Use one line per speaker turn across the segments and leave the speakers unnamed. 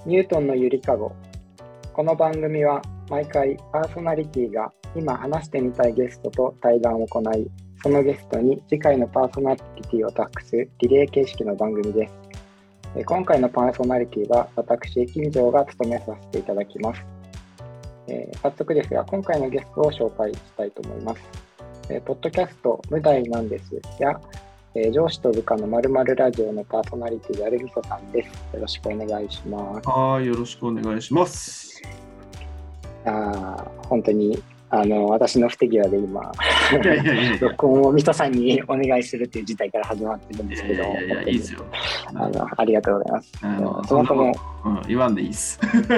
ニュートンのゆりかご。この番組は毎回パーソナリティが今話してみたいゲストと対談を行い、そのゲストに次回のパーソナリティを託すリレー形式の番組です。今回のパーソナリティは私、金城が務めさせていただきます。早速ですが、今回のゲストを紹介したいと思います。ポッドキャスト無題なんですや、上司と部下の〇〇ラジオのパーソナリティであるみそさんです。よろしくお願いします。
はい、よろしくお願いします。
本当に私の不手際で今録音をみそさんにお願いするという事態から始まってるんですけど、
いいですよ。
ありがとうございます。そもそも、
言わんでいいっす。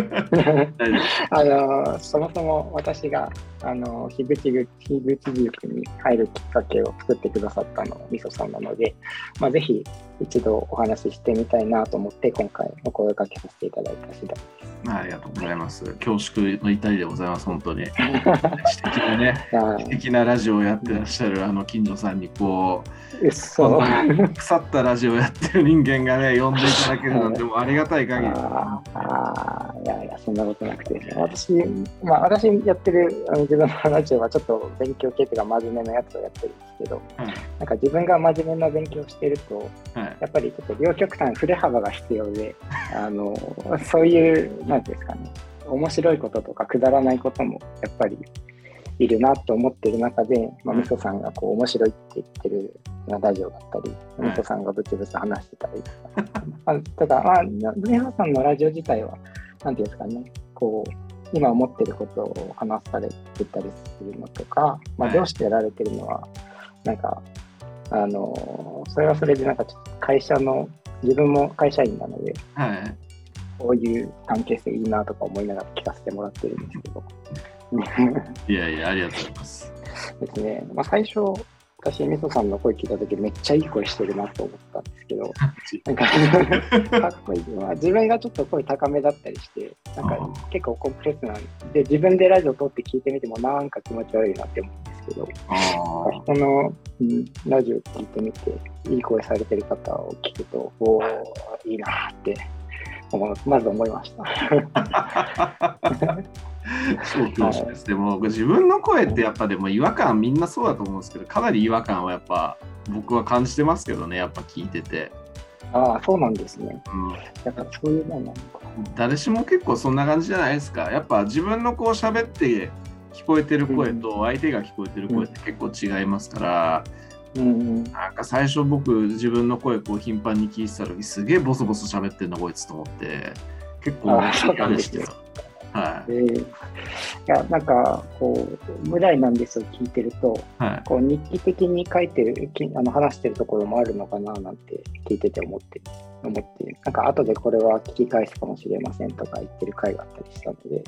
そもそも私が樋口塾に入るきっかけを作ってくださったのはみそさんなので、ぜひ一度お話ししてみたいなと思って今回お声掛けさせていただいた次第です。
ありがとうございます。恐縮の至りでございます。本当に素敵なラジオをやってらっしゃる金城さんに腐ったラジオをやってる人間がね呼んでいただけるなんてもうありがたい限り。
いやそんなことなくて、私やってる自分のラジオはちょっと勉強系というか真面目なやつをやってるんですけど、なんか自分が真面目な勉強をしていると、やっぱりちょっと両極端振れ幅が必要で、そういうなんていうんですかね、面白いこととかくだらないこともやっぱりいるなと思っている中で、みそさんが面白いって言ってるラジオだったり、みそさんがブツブツ話してたりとか、みそさんのラジオ自体はなんていうんですかね、今思ってることを話されてたりするのとか、上司でやられてるのはなんかそれはそれでなんかちょっと会社の自分も会社員なので、こういう関係性いいなとか思いながら聞かせてもらってるんですけど
いやありがとうございます
ですね。最初私みそさんの声聞いた時めっちゃいい声してるなと思ったんですけどなんかかっこいい、自分がちょっと声高めだったりしてなんか結構コンプレックスなんで、自分でラジオ撮って聞いてみてもなんか気持ち悪いなって思うんですけど、人のラジオ聞いてみていい声されてる方を聞くといいなってまず思いました
そう恐縮です。でも自分の声ってやっぱでも違和感みんなそうだと思うんですけど、かなり違和感はやっぱ僕は感じてますけどね、やっぱ聞いてて。
そうなんですね。やっぱそういうもんなのか。
誰しも結構そんな感じじゃないですか。やっぱ自分の喋って聞こえてる声と相手が聞こえてる声って結構違いますから、なんか最初僕自分の声頻繁に聞いてた時すげえボソボソ喋ってんのこいつと思って結構嫌でした。
いやなんか無題なんですを聞いてると、日記的に書いてる話してるところもあるのかななんて聞いてて思ってなんか後でこれは聞き返すかもしれませんとか言ってる回があったりしたので、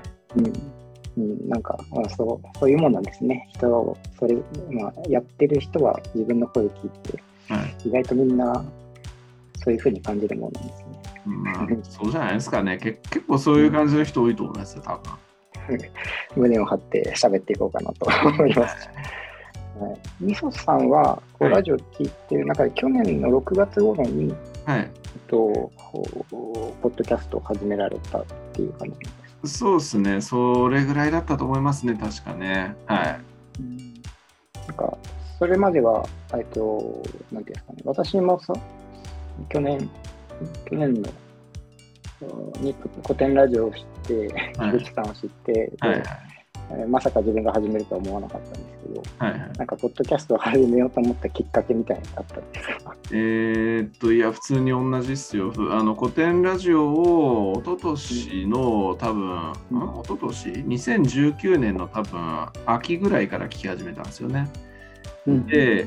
なんか、そういうもんなんですね。やってる人は自分の声を聞いて、意外とみんなそういう風に感じるものなんですね。
そうじゃないですかね。結構そういう感じの人多いと思いますよ、多分。
胸を張って喋っていこうかなと思います。みそさんはラジオ聞いてる中で、去年の6月頃に、ポッドキャストを始められたっていう感じなんですか？
そうですね。それぐらいだったと思いますね、確かね。
なんかそれまではなんていうんですかね。私も去年のに古典ラジオを知って樋口さんを知って、まさか自分が始めるとは思わなかったんですけど、なんかポッドキャストを始めようと思ったきっかけみたいなのがあったんですか？
いや普通に同じっすよ。古典ラジオを一昨年の多分、一昨年2019年の多分秋ぐらいから聞き始めたんですよね。で、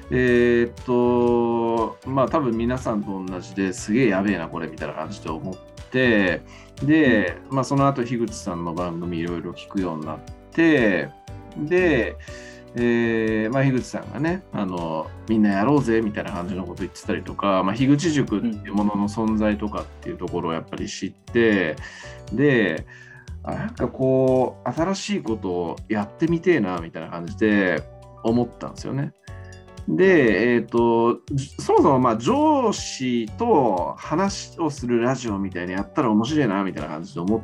多分皆さんと同じですげえやべえなこれみたいな感じで思って、で、その後樋口さんの番組いろいろ聞くようになって、で、樋口さんがねみんなやろうぜみたいな感じのこと言ってたりとか、樋口塾っていうものの存在とかっていうところをやっぱり知って、でなんか新しいことをやってみてえなみたいな感じで思ったんですよね。 で、そもそもまあ上司と話をするラジオみたいにやったら面白いなみたいな感じで思って、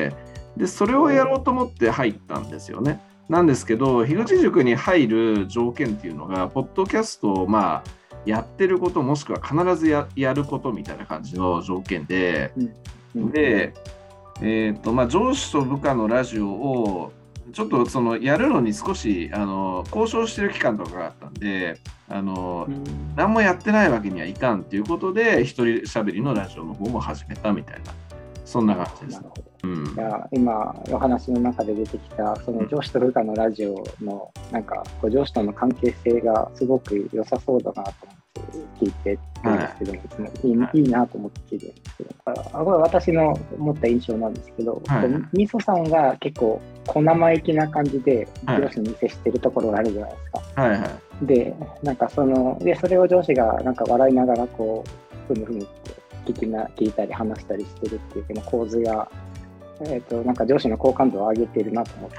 でそれをやろうと思って入ったんですよね。なんですけど、樋口塾に入る条件っていうのが、ポッドキャストをまあやってること、もしくは必ず やることみたいな感じの条件で、で、まあ、上司と部下のラジオをちょっとそのやるのに少し交渉してる期間とかがあったんで、何もやってないわけにはいかんということで、一人しゃべりのラジオの方も始めたみたいな、そんな感じです。
いや今お話の中で出てきたその上司と部下のラジオのなんかこう上司との関係性がすごく良さそうだなと思って聞いてるんですけど、いいなと思って聞いてるんですけど、これは私の持った印象なんですけど、みそさんが結構小生意気な感じで上司に接してるところがあるじゃないですか。でなんかそれを上司がなんか笑いながらこうふむふむって聞いたり話したりしてるっていうこの構図がなんか上司の好感度を上げてるなと思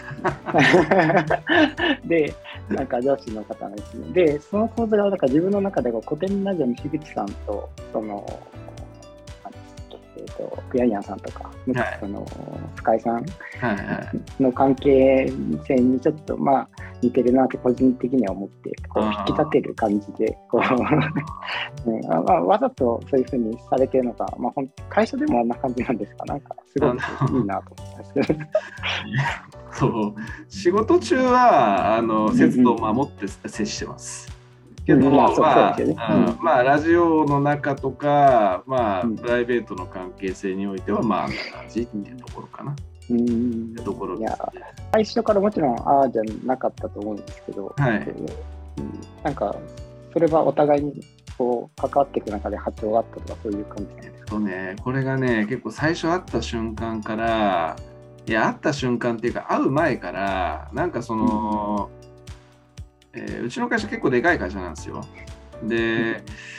っててで、なんか上司の方がですね、で、その構図がなんか自分の中で古典ラジオの樋口さんと、クヤイアンさんとか、深井さんの関係性にちょっとまあ似てるなって個人的には思って、こう引き立てる感じでこうわざとそういうふうにされてるのか、まあ、会社でもあんな感じなんですか、なんかすごくいいなと思ったんですけど
そう仕事中は節度を守って接してます。けど、まあラジオの中とか、まあプライベートの関係性においてはまああんな感じっていうところかな。ってところですね。
最初からもちろんああじゃなかったと思うんですけど、なんかそれはお互いにこう関わっていく中で波長があったとかそういう感じなんですか
ね。これがね結構最初会った瞬間から、会った瞬間っていうか会う前からなんかその、うちの会社結構でかい会社なんですよ。で、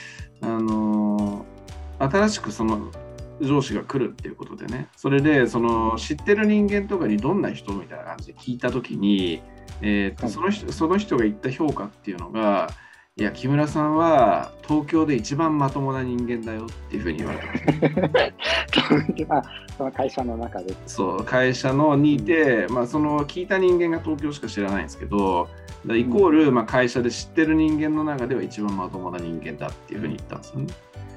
新しくその上司が来るっていうことでね、それでその知ってる人間とかにどんな人みたいな感じで聞いたときに、その人が言った評価っていうのが、いや木村さんは東京で一番まともな人間だよっていうふうに言われてます
その会社の中で。
そう会社のにいて、まあ、その聞いた人間が東京しか知らないんですけど、イコール、まあ、会社で知ってる人間の中では一番まともな人間だっていうふうに言ったんですよね。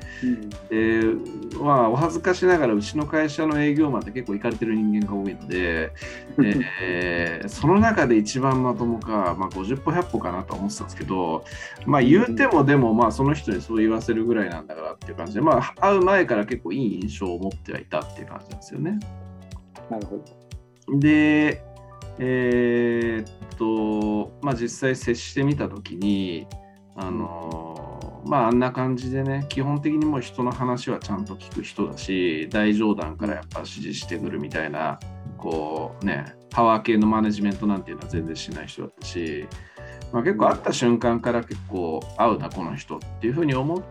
まあ、お恥ずかしながらうちの会社の営業マンって結構イカれてる人間が多いので、その中で一番まともか、まあ、50歩100歩かなと思ってたんですけど、まあ、言うてもでもまあその人にそう言わせるぐらいなんだからっていう感じで、まあ、会う前から結構いい印象を持ってはいたっていう感じなんですよね。
なるほど。
でまあ、実際接してみたときにまああんな感じでね、基本的にもう人の話はちゃんと聞く人だし、大上段からやっぱ指示してくるみたいなこうね、パワー系のマネジメントなんていうのは全然しない人だったし、まあ、結構会った瞬間から結構合うなこの人っていうふうに思って、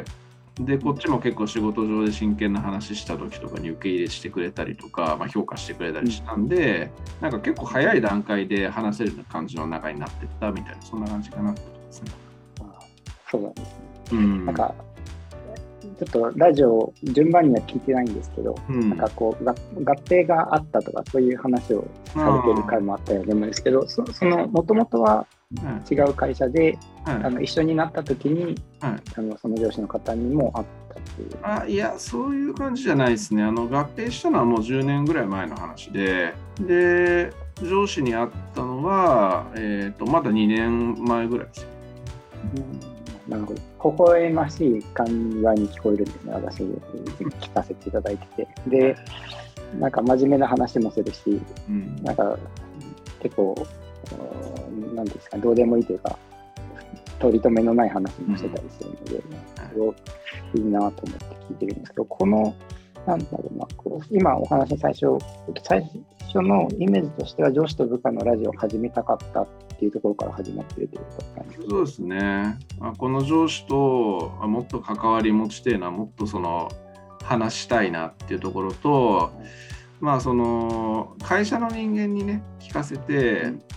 でこっちも結構仕事上で真剣な話した時とかに受け入れしてくれたりとか、まあ、評価してくれたりしたんで、なんか結構早い段階で話せる感じの中になってったみたいな、そんな感じかなってことですね。
そうなんですね。なんかちょっとラジオ順番には聞いてないんですけど、なんかこう合併があったとかそういう話をされてる回もあったようでもですけど、そのもともとは違う会社で、一緒になった時に、その上司の方にも会ったっていう。
いやそういう感じじゃないですね。合併したのはもう10年ぐらい前の話で、上司に会ったのは、まだ2年前ぐらいです。
なるほど。微笑ましい会話に聞こえるんですね。私聞かせていただいてて、でなんか真面目な話もするし、なんか結構なんですか、どうでもいいというか取り留めのない話もしてたりするので、すごくいいなと思って聞いてるんですけど、このなんだろうな、こう今お話最初のイメージとしては上司と部下のラジオを始めたかったっていうところから始まっているということなんですか。
そうですね。この上司ともっと関わり持ちたいな、もっとその話したいなっていうところと、まあその会社の人間にね聞かせて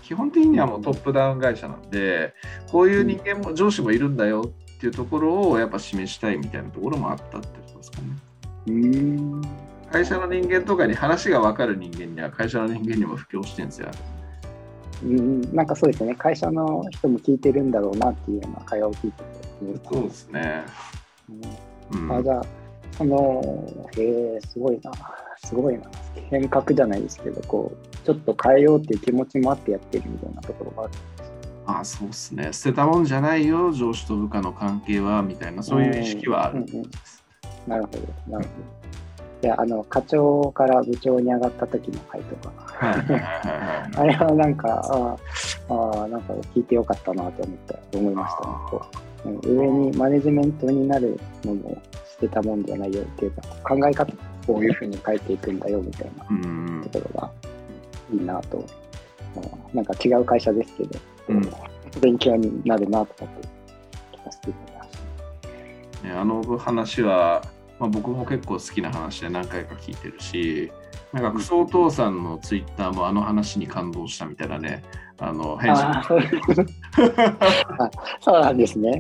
基本的にはもうトップダウン会社なんで、こういう人間も上司もいるんだよっていうところをやっぱ示したいみたいなところもあったってことですかね。会社の人間とかに話が分かる人間には会社の人間にも布教してるんですよ。
なんかそうですね、会社の人も聞いてるんだろうなっていうような会話を聞いてて。
そうですね。
じゃあ、すごいな。変革じゃないですけど、こう、ちょっと変えようっていう気持ちもあってやってるみたいなところがあるんです。
そうですね。捨てたもんじゃないよ、上司と部下の関係は、みたいな、そういう意識はある。
なるほど。で、課長から部長に上がった時の回とか、あれはなんか、なんか聞いてよかったなと思いましたね。上にマネジメントになるのも捨てたもんじゃないよっていうか、考え方こういうふうに変えていくんだよみたいなところがいいなと、なんか違う会社ですけど、勉強になるなと思って聞かせていただきました。
あの話は、僕も結構好きな話で何回か聞いてるし、なんかクソお父さんのツイッターもあの話に感動したみたいなね、返信
そうなんですね。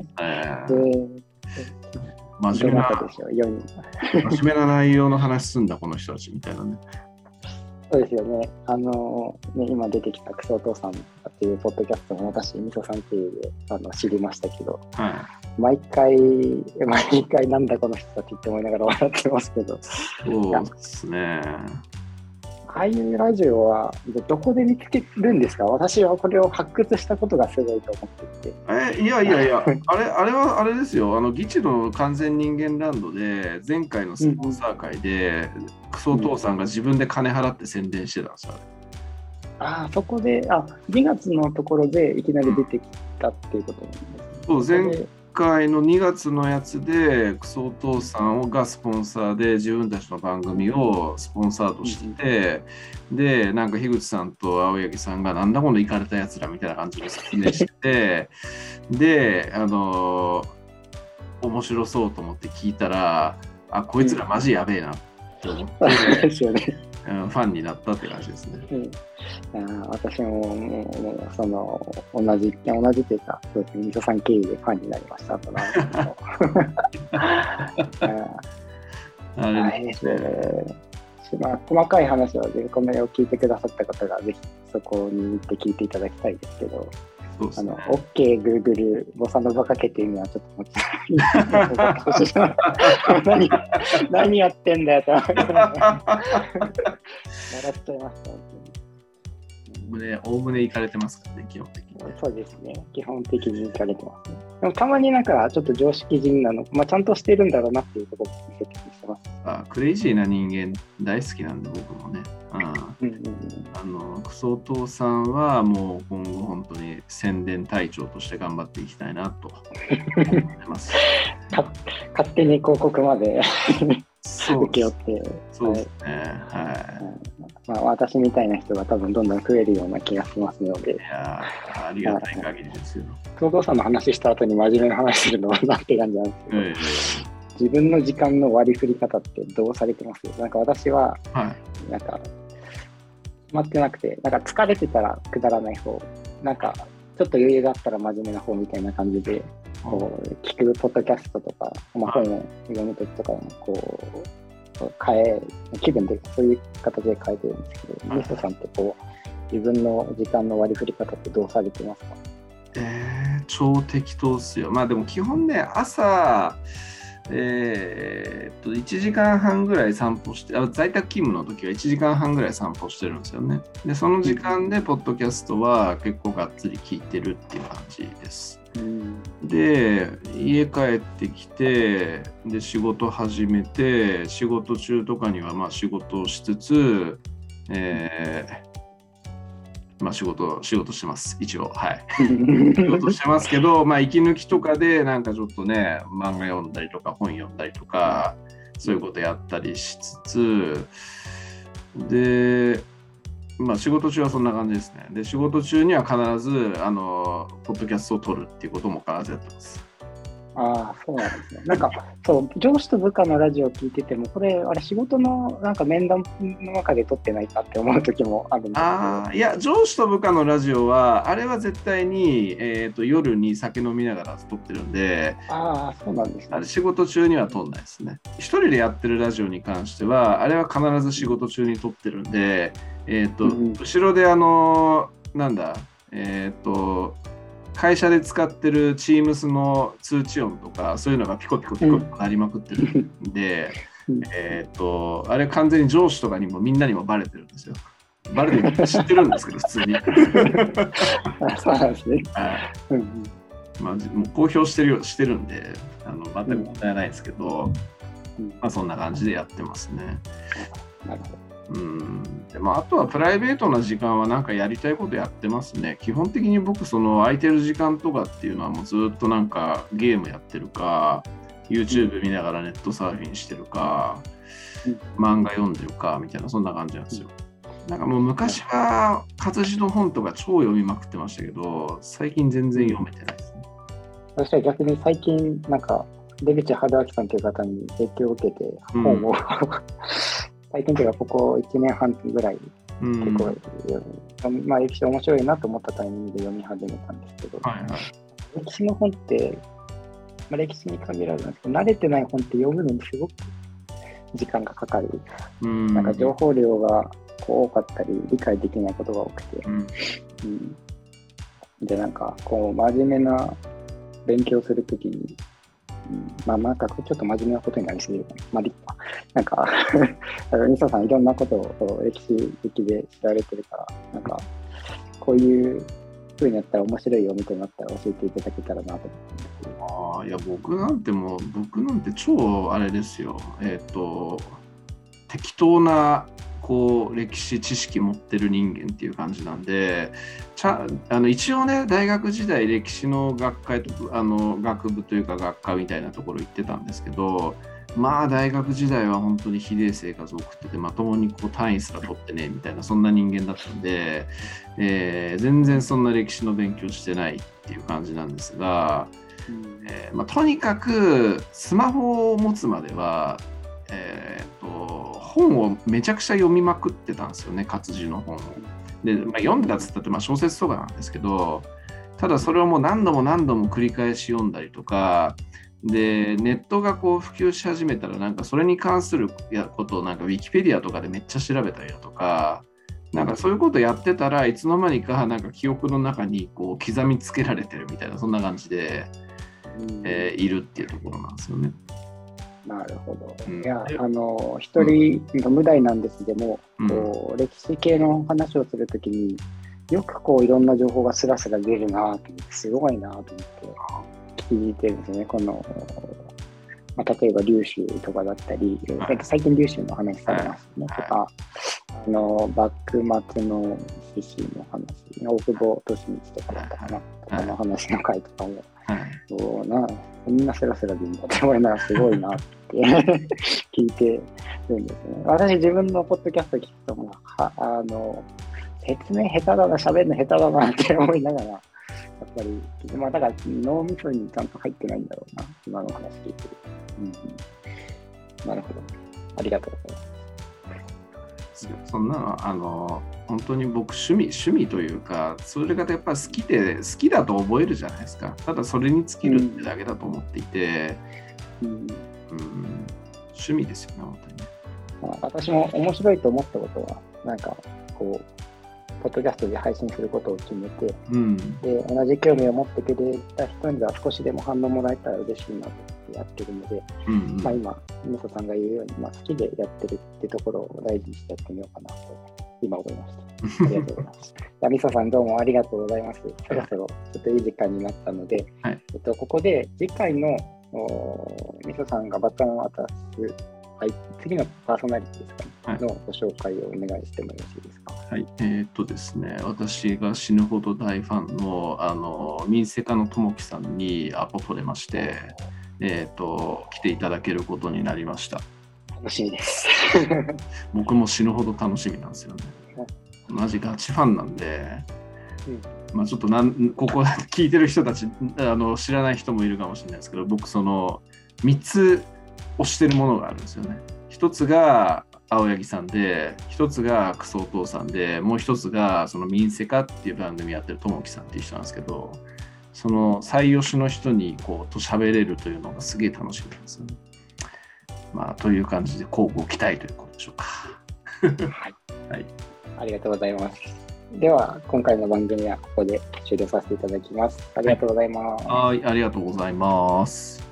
真面目な内容の話すんだこの人たちみたいなね。
そうですよね。今出てきたクソお父さんっていうポッドキャストも私、みそさんっていうで知りましたけど、毎回なんだこの人たちって思いながら笑ってますけど。
そうですね。
ああいうラジオはどこで見つけるんですか？私はこれを発掘したことがすごいと思っていて。
いや、あれはあれですよ。議事の完全人間ランドで前回のスポンサー会で、クソお父さんが自分で金払って宣伝してたんですよ。
そこで2月のところでいきなり出てきたっていうことなんですね。
そう、前回の2月のやつでクソお父さんがスポンサーで自分たちの番組をスポンサーとしてて、でなんか樋口さんと青柳さんがなんだこのイカれたやつらみたいな感じで説明しててで面白そうと思って聞いたらこいつらマジやべえなって思って
ですよね。
ファンになったって感じですね。
私も同じというか、みそさん経由でファンになりました細かい話はこの絵を聞いてくださった方がぜひそこに行って聞いていただきたいですけど、OK Google ボサノバかけていうのはちょっと何やってんだよと笑っちゃいました。
おおむね行かれてますからね、基本的に。
そうですね、基本的に行かれてますね。でもたまになんかちょっと常識人なの、ちゃんとしてるんだろうなっていうところを見せてしてます。
クレイジーな人間大好きなんで僕もね。クソお父さんはもう今後本当に宣伝隊長として頑張っていきたいなと思ってます。
勝手に広告まで受け負って。
そうですね。
私みたいな人が多分どんどん増えるような気がしますので。
ありがたい限りですよ。
お父さんの話した後に真面目な話するのはなんて感じなんですけど、自分の時間の割り振り方ってどうされてます？なんか私は、なんか決まってなくて、なんか疲れてたらくだらない方、なんかちょっと余裕があったら真面目な方みたいな感じで、こう聞くポッドキャストとか、本を読むときとかもこう気分でそういう形で変えてるんですけど、ミストさんってこう自分の時間の割り振り方ってどうされてますか？
超適当っすよ。でも基本ね、朝1時間半ぐらい散歩して、在宅勤務の時は1時間半ぐらい散歩してるんですよね。でその時間でポッドキャストは結構がっつり聞いてるっていう感じです。で家帰ってきてで仕事始めて、仕事中とかには仕事をしつつ、仕事してます一応。仕事してますけど、息抜きとかでなんかちょっとね漫画読んだりとか本読んだりとかそういうことやったりしつつで、仕事中はそんな感じですね。で仕事中には必ずポッドキャストを撮るっていうことも必ずやってます。
ああ、そうなんですね。なんか、そう、上司と部下のラジオを聞いてても、これ、あれ、仕事のなんか面談の中で撮ってないかって思う時もあるんですけど。
ああ、いや、上司と部下のラジオは、あれは絶対に、夜に酒飲みながら撮ってるんで、
ああ、そうなんですね。
あれ仕事中には撮んないですね。一人でやってるラジオに関しては、あれは必ず仕事中に撮ってるんで、後ろでなんだ、会社で使ってる Teams の通知音とか、そういうのがピコピコピコピコ鳴りまくってるんで、あれ完全に上司とかにもみんなにもバレてるんですよ。バレてる知ってるんですけど、普通に。
そうなんですね。
まあ、もう公表してるんで、全く問題ないですけど、まあ、そんな感じでやってますね。
なるほど。
でもあとはプライベートな時間はなんかやりたいことやってますね。基本的に僕その空いてる時間とかっていうのはもうずっとなんかゲームやってるか、YouTube 見ながらネットサーフィンしてるか、漫画読んでるかみたいなそんな感じなんですよ。なんかもう昔は活字の本とか超読みまくってましたけど、最近全然読めてないですね。
そしたら逆に最近なんか出口春明さんという方に影響を受けて本を、最近というかここ1年半ぐらい結構、まあ、歴史面白いなと思ったタイミングで読み始めたんですけど、歴史の本って、まあ、歴史に限らずなんですけど、慣れてない本って読むのにすごく時間がかかる。なんか情報量が多かったり、理解できないことが多くて。で、なんかこう真面目な勉強するときに、なんかちょっと真面目なことになりすぎるかな。なんかみそさんいろんなことを歴史的で知られてるから、なんかこういう風にやったら面白いよみたいになったら教えていただけたらなと思ってます。
いや僕なんて超あれですよ。適当なこう歴史知識持ってる人間っていう感じなんで、一応ね大学時代歴史の学会と学部というか学科みたいなところ行ってたんですけど、まあ大学時代は本当にひでえ生活を送ってて、まともにこう単位すら取ってねみたいなそんな人間だったんで、全然そんな歴史の勉強してないっていう感じなんですが、とにかくスマホを持つまでは本をめちゃくちゃ読みまくってたんですよね、活字の本を。で、読んだっつったって小説とかなんですけど、ただそれをもう何度も繰り返し読んだりとかで、ネットがこう普及し始めたらなんかそれに関することをなんかウィキペディアとかでめっちゃ調べたりだとか、なんかそういうことやってたらいつの間にかなんか記憶の中にこう刻みつけられてるみたいなそんな感じで、いるっていうところなんですよね。
なるほど。いや、一人無題なんですけども、こう歴史系の話をするときによくこういろんな情報がスラスラ出るなと思って、すごいなと思って聞いてるんですね。この、例えば龍州とかだったり、最近龍州の話されましたね、とか、幕末の志士の話、大久保利通とかだったかな、とかの話の回とかも、こんなスラスラでいいんだって思いながらすごいなって聞いてるんですね。私自分のポッドキャスト聞くとも説明下手だな、喋るの下手だなって思いながら、やっぱり、だから脳みそにちゃんと入ってないんだろうな、今の話聞いてる。なるほど。ありがとうございます。
そんなの本当に僕趣味というか、それがやっぱ好きだと覚えるじゃないですか。ただそれに尽きるってだけだと思っていて、趣味ですよね、本当にね。
私も面白いと思ったことは、なんかこうポッドキャストで配信することを決めて、で同じ興味を持ってくれた人には少しでも反応もらえたら嬉しいなとやってるので、今みそさんが言うように、好きでやってるってところを大事にしてやってみようかなと今思いました。ありがとうございます。みそさんどうもありがとうございます。そろそろちょっといい時間になったので、ここで次回のみそさんがバトンを渡す、次のパーソナリティですかね、のご紹介をお願いしてもよろしいですか。
はい、ですね、私が死ぬほど大ファンの民生家の友樹さんにアポ取れまして、来ていただけることになりました。
楽しみです。
僕も死ぬほど楽しみなんですよね。マジガチファンなんで、 まあ、ちょっとここ聞いてる人たち知らない人もいるかもしれないですけど、僕その3つ推してるものがあるんですよね。一つが青柳さんで、一つがクソお父さんで、もう一つがそのミンセカっていう番組やってるともきさんっていう人なんですけど、その最推しの人にこうと喋れるというのがすげえ楽しみなんですよね。まあ、という感じで交互期待ということでしょうか。
はい、はい、ありがとうございます。では今回の番組はここで終了させていただきます。ありがとうございます。
はい、ありがとうございます。